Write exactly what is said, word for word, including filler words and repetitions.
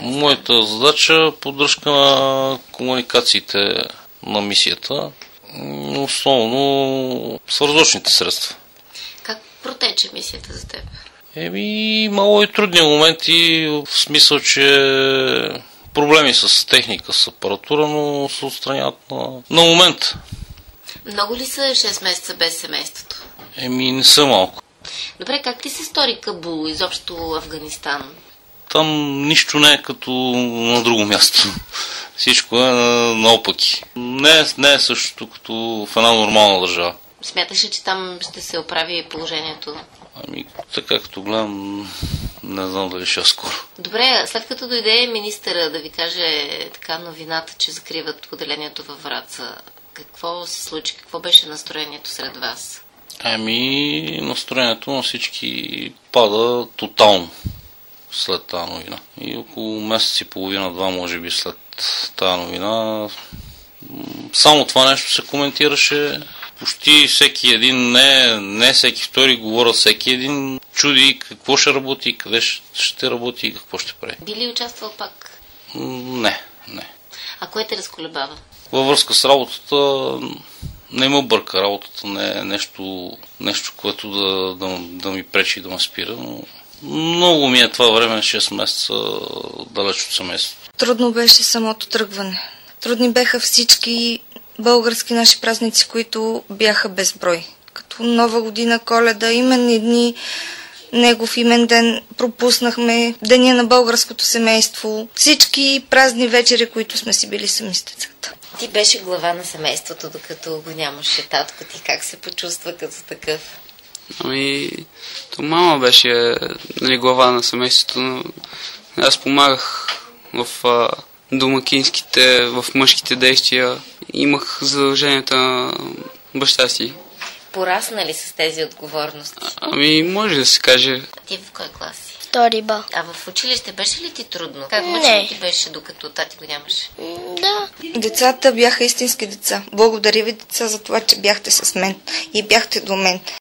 Моята задача е поддръжка на комуникациите на мисията, основно свързвачните средства. Как протече мисията за теб? Еми, мало и трудни моменти, в смисъл, че проблеми с техника, с апаратура, но се отстраняват на, на момент. Много ли са шест месеца без семейството? Еми, не са малко. Добре, как ти се стори Кабул, изобщо Афганистан? Там нищо не е като на друго място. Всичко е наопаки. Не е, не е същото като в една нормална държава. Смяташ ли, че там ще се оправи положението? Ами, така като гледам, не знам дали ще е скоро. Добре, след като дойде министъра да ви каже така новината, че закриват поделението във Враца, какво се случи? Какво беше настроението сред вас? Ами, настроението на всички пада тотално след тази новина. И около месец и половина, два, може би, след тази новина, само това нещо се коментираше. Почти всеки един, не, не всеки втори, говоря всеки един, чуди какво ще работи, къде ще работи и какво ще прави. Би ли участвал пак? Не, не. А кое те разколебава? Във връзка с работата, не ме бърка. Работата не е нещо, нещо което да, да, да ми пречи да ме спира, но много ми е това време, шест месеца, далеч от семейството. Трудно беше самото тръгване. Трудни беха всички български наши празници, които бяха безброй. Като Нова година, Коледа, именни дни, негов имен ден, пропуснахме деня на българското семейство, всички празни вечери, които сме си били сами с децата. Ти беше глава на семейството, докато го нямаше татко ти. Как се почувства като такъв? Ами, то мама беше, нали, глава на семейството, но аз помагах в а, домакинските, в мъжките действия. Имах задълженията на баща си. Порасна ли с тези отговорности? А, ами, може да се каже. Ти в кой клас си? Втори Б. А в училище беше ли ти трудно? Как Не. мъчно ти беше, докато тати го нямаше? Да. Децата бяха истински деца. Благодаря ви, деца, за това, че бяхте с мен и бяхте до мен.